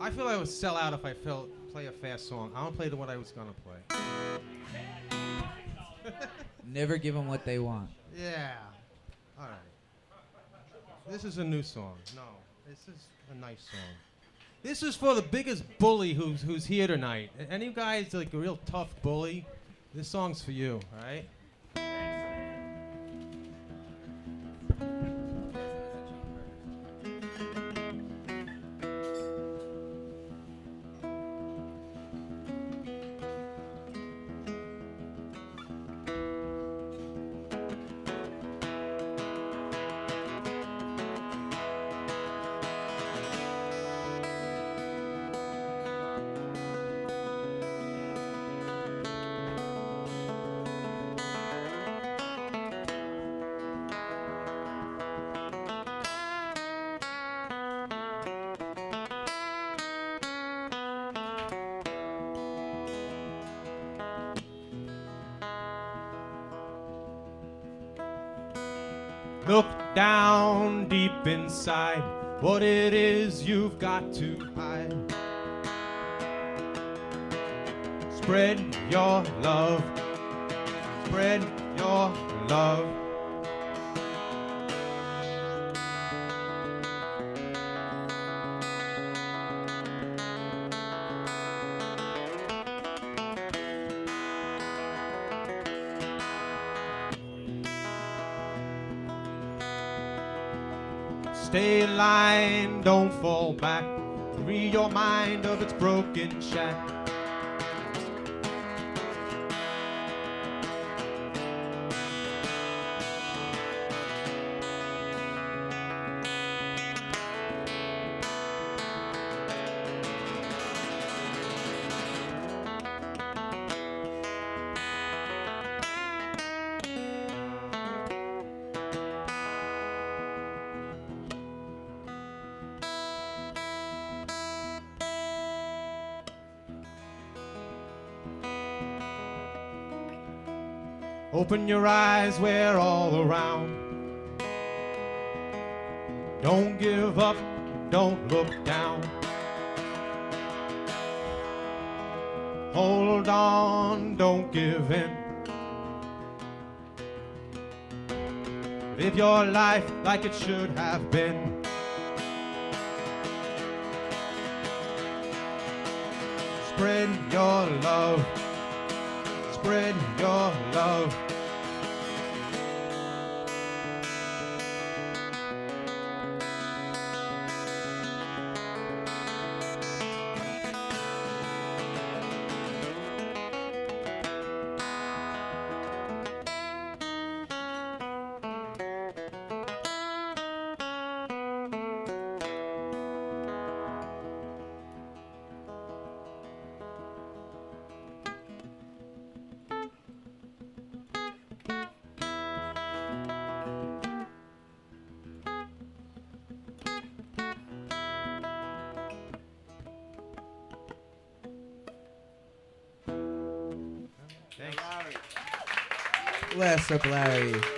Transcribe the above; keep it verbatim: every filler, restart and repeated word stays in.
I feel I would sell out if I felt, play a fast song. I don't play the one I was going to play. Never give them what they want. Yeah. All right. This is a new song. No, this is a nice song. This is for the biggest bully who's who's here tonight. Any guys like a real tough bully? This song's for you, all right? Look down deep inside what it is you've got to hide. Spread your love, spread your love. Stay in line, don't fall back. Free your mind of its broken shack. Open your eyes, we're all around. Don't give up, don't look down. Hold on, don't give in. Live your life like it should have been. Spread your love, spread your love. Bless up, Larry.